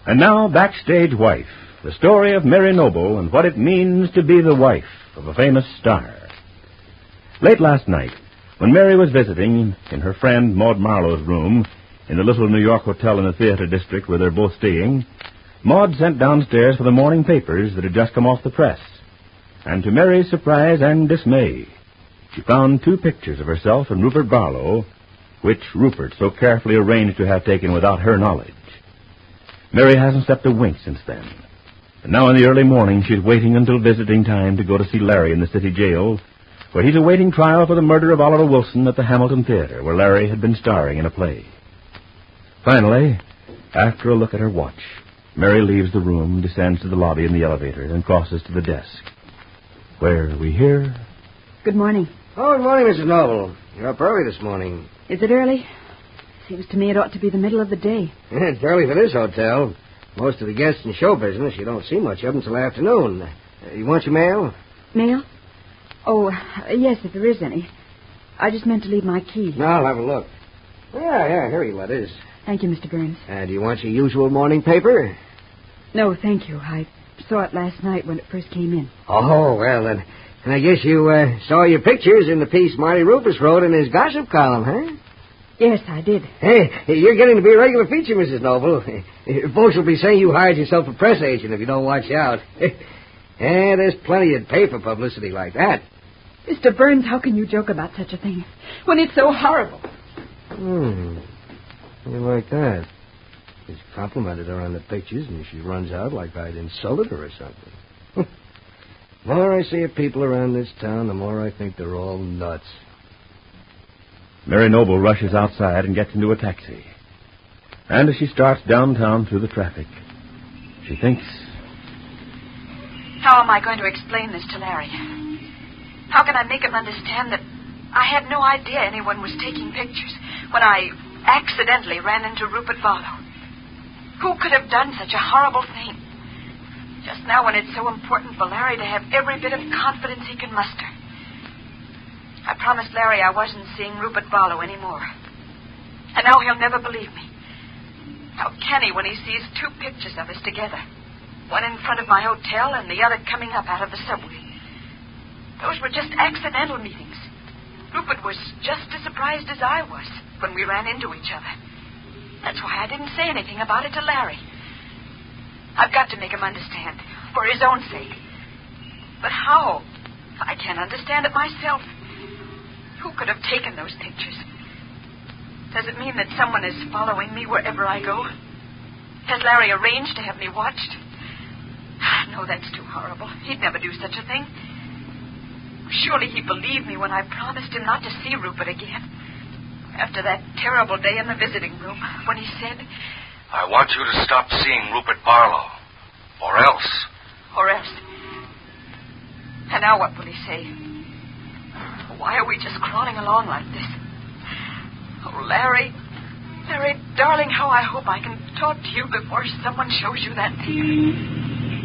And now, Backstage Wife, the story of Mary Noble and what it means to be the wife of a famous star. Late last night, when Mary was visiting in her friend Maud Marlowe's room in the little New York hotel in the theater district where they're both staying, Maud sent downstairs for the morning papers that had just come off the press. And to Mary's surprise and dismay, she found 2 pictures of herself and Rupert Barlow, which Rupert so carefully arranged to have taken without her knowledge. Mary hasn't slept a wink since then. And now in the early morning, she's waiting until visiting time to go to see Larry in the city jail, where he's awaiting trial for the murder of Oliver Wilson at the Hamilton Theater, where Larry had been starring in a play. Finally, after a look at her watch, Mary leaves the room, descends to the lobby in the elevator, and crosses to the desk, where we hear... Good morning. Oh, good morning, Mrs. Noble. You're up early this morning. Is it early? Seems to me it ought to be the middle of the day. It's early for this hotel. Most of the guests in show business, you don't see much of them until afternoon. You want your mail? Mail? Oh, yes, if there is any. I just meant to leave my key. No, I'll have a look. Yeah, here are your letters. Thank you, Mr. Burns. Do you want your usual morning paper? No, thank you. I saw it last night when it first came in. Oh, well, then I guess you saw your pictures in the piece Marty Rufus wrote in his gossip column, huh? Yes, I did. Hey, you're getting to be a regular feature, Mrs. Noble. Folks will be saying you hired yourself a press agent if you don't watch out. There's plenty of paper publicity like that. Mr. Burns, how can you joke about such a thing when it's so horrible? You like that? He's complimented her on the pictures, and she runs out like I'd insulted her or something. The more I see of people around this town, the more I think they're all nuts. Mary Noble rushes outside and gets into a taxi. And as she starts downtown through the traffic, she thinks... How am I going to explain this to Larry? How can I make him understand that I had no idea anyone was taking pictures when I accidentally ran into Rupert Barlow? Who could have done such a horrible thing? Just now when it's so important for Larry to have every bit of confidence he can muster. I promised Larry I wasn't seeing Rupert Barlow anymore. And now he'll never believe me. How can he when he sees 2 pictures of us together? One in front of my hotel and the other coming up out of the subway. Those were just accidental meetings. Rupert was just as surprised as I was when we ran into each other. That's why I didn't say anything about it to Larry. I've got to make him understand, for his own sake. But how? I can't understand it myself. Who could have taken those pictures? Does it mean that someone is following me wherever I go? Has Larry arranged to have me watched? No, that's too horrible. He'd never do such a thing. Surely he believed me when I promised him not to see Rupert again. After that terrible day in the visiting room, when he said... I want you to stop seeing Rupert Barlow. Or else. Or else. And now what will he say? Why are we just crawling along like this? Oh, Larry. Larry, darling, how I hope I can talk to you before someone shows you that theater.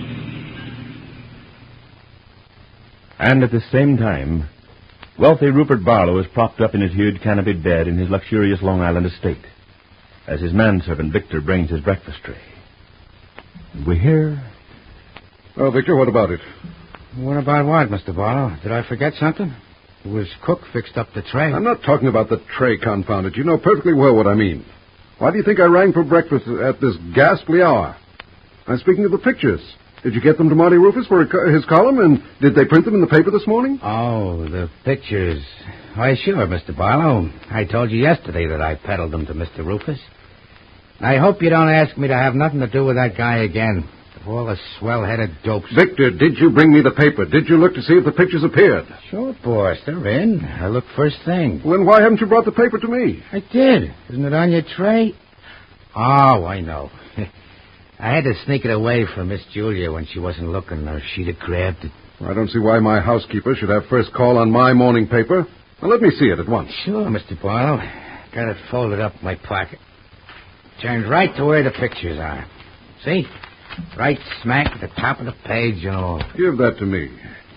And at the same time, wealthy Rupert Barlow is propped up in his huge canopied bed in his luxurious Long Island estate, as his manservant Victor brings his breakfast tray. We hear... Oh, Victor, what about it? What about what, Mr. Barlow? Did I forget something? It was Cook fixed up the tray. I'm not talking about the tray, confound it. You know perfectly well what I mean. Why do you think I rang for breakfast at this ghastly hour? I'm speaking of the pictures. Did you get them to Marty Rufus for his column, and did they print them in the paper this morning? Oh, the pictures. Why, sure, Mr. Barlow. I told you yesterday that I peddled them to Mr. Rufus. I hope you don't ask me to have nothing to do with that guy again. All the swell-headed dopes. Victor, did you bring me the paper? Did you look to see if the pictures appeared? Sure, boss. They're in. I looked first thing. Well, then why haven't you brought the paper to me? I did. Isn't it on your tray? Oh, I know. I had to sneak it away from Miss Julia when she wasn't looking, or she'd have grabbed it. I don't see why my housekeeper should have first call on my morning paper. Now, let me see it at once. Sure, Mr. Barlow. Got it folded up in my pocket. Turns right to where the pictures are. See? Right smack at the top of the page and all. Give that to me.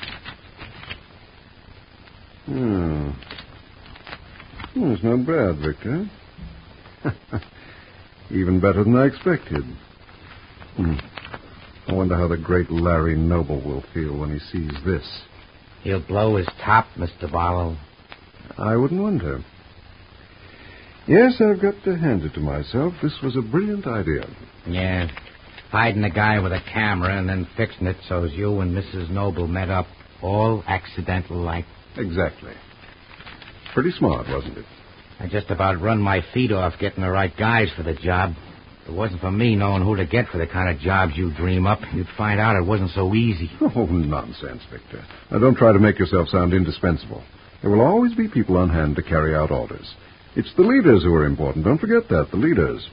It's not bad, Victor. Even better than I expected. I wonder how the great Larry Noble will feel when he sees this. He'll blow his top, Mr. Barlow. I wouldn't wonder. Yes, I've got to hand it to myself. This was a brilliant idea. Yeah. Hiding a guy with a camera and then fixing it so as you and Mrs. Noble met up. All accidental like. Exactly. Pretty smart, wasn't it? I just about run my feet off getting the right guys for the job. If it wasn't for me knowing who to get for the kind of jobs you dream up, you'd find out it wasn't so easy. Oh, nonsense, Victor. Now, don't try to make yourself sound indispensable. There will always be people on hand to carry out orders. It's the leaders who are important. Don't forget that, the leaders.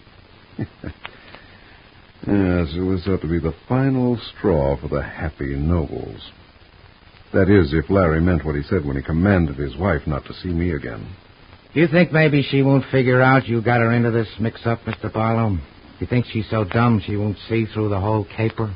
Yes, it was to be the final straw for the happy Nobles. That is, if Larry meant what he said when he commanded his wife not to see me again. Do you think maybe she won't figure out you got her into this mix-up, Mr. Barlow? You think she's so dumb she won't see through the whole caper?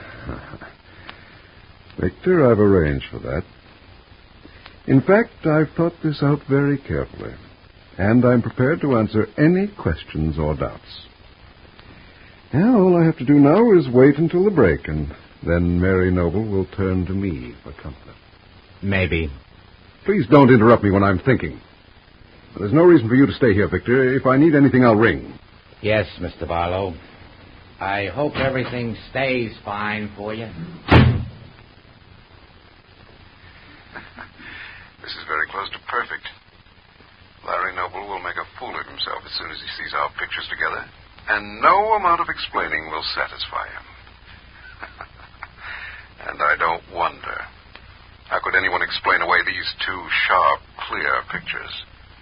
Victor, I've arranged for that. In fact, I've thought this out very carefully, and I'm prepared to answer any questions or doubts. Now, all I have to do now is wait until the break, and then Mary Noble will turn to me for comfort. Maybe. Please don't interrupt me when I'm thinking. There's no reason for you to stay here, Victor. If I need anything, I'll ring. Yes, Mr. Barlow. I hope everything stays fine for you. This is very close to perfect. Larry Noble will make a fool of himself as soon as he sees our pictures together, and no amount of explaining will satisfy him. And I don't wonder. How could anyone explain away these two sharp, clear pictures?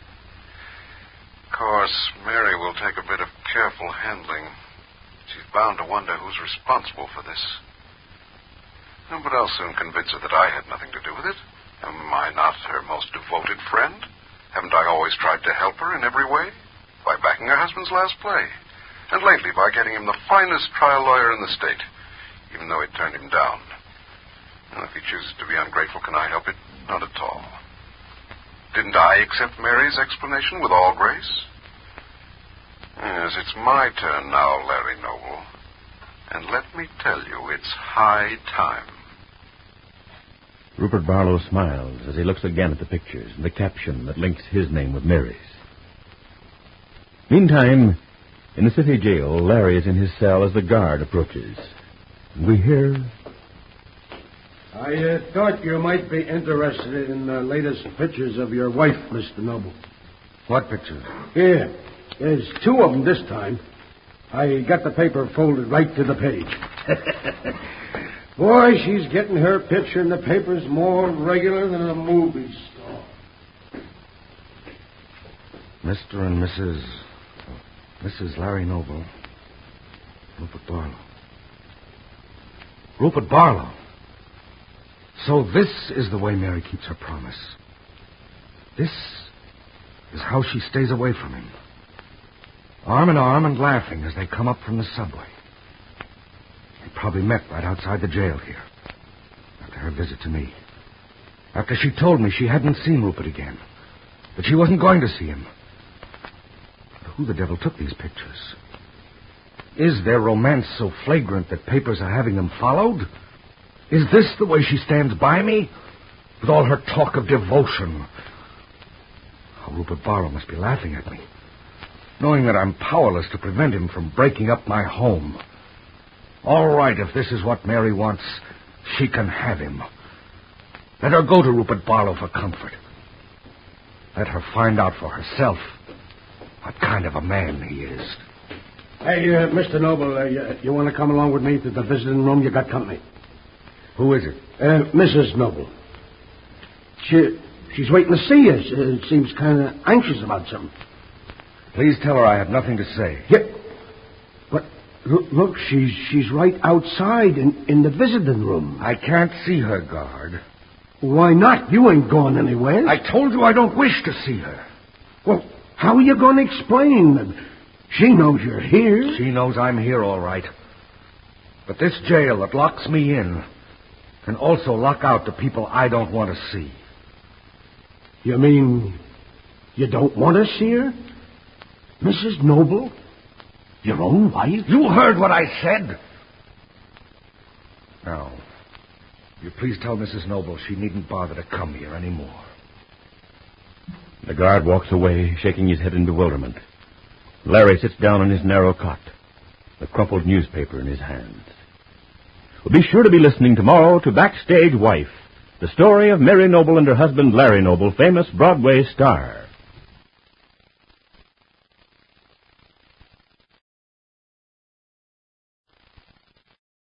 Of course, Mary will take a bit of careful handling. She's bound to wonder who's responsible for this. But I'll soon convince her that I had nothing to do with it. Am I not her most devoted friend? Haven't I always tried to help her in every way? By backing her husband's last play. And lately by getting him the finest trial lawyer in the state, even though it turned him down. And if he chooses to be ungrateful, can I help it? Not at all. Didn't I accept Mary's explanation with all grace? Yes, it's my turn now, Larry Noble. And let me tell you, it's high time. Rupert Barlow smiles as he looks again at the pictures and the caption that links his name with Mary's. Meantime, in the city jail, Larry is in his cell as the guard approaches. We hear... I thought you might be interested in the latest pictures of your wife, Mr. Noble. What pictures? Here. There's two of them this time. I got the paper folded right to the page. Boy, she's getting her picture in the papers more regular than a movie star. Mr. and Mrs. Larry Noble. Rupert Barlow. Rupert Barlow. So this is the way Mary keeps her promise. This is how she stays away from him. Arm in arm and laughing as they come up from the subway. They probably met right outside the jail here. After her visit to me. After she told me she hadn't seen Rupert again. That she wasn't going to see him. But who the devil took these pictures? Is their romance so flagrant that papers are having them followed? Is this the way she stands by me? With all her talk of devotion. Oh, Rupert Barlow must be laughing at me. Knowing that I'm powerless to prevent him from breaking up my home. All right, if this is what Mary wants, she can have him. Let her go to Rupert Barlow for comfort. Let her find out for herself what kind of a man he is. Hey, Mr. Noble, you want to come along with me to the visiting room? You got company. Who is it? Mrs. Noble. She's waiting to see us. It seems kind of anxious about something. Please tell her I have nothing to say. Yeah. But look, she's right outside in the visiting room. I can't see her, guard. Why not? You ain't going anywhere. I told you I don't wish to see her. Well, how are you going to explain? She knows you're here. She knows I'm here, all right. But this jail that locks me in can also lock out the people I don't want to see. You mean you don't want to see her? Mrs. Noble? Your own wife? You heard what I said. Now, you please tell Mrs. Noble she needn't bother to come here anymore. The guard walks away, shaking his head in bewilderment. Larry sits down in his narrow cot, the crumpled newspaper in his hands. Well, be sure to be listening tomorrow to Backstage Wife, the story of Mary Noble and her husband Larry Noble, famous Broadway star.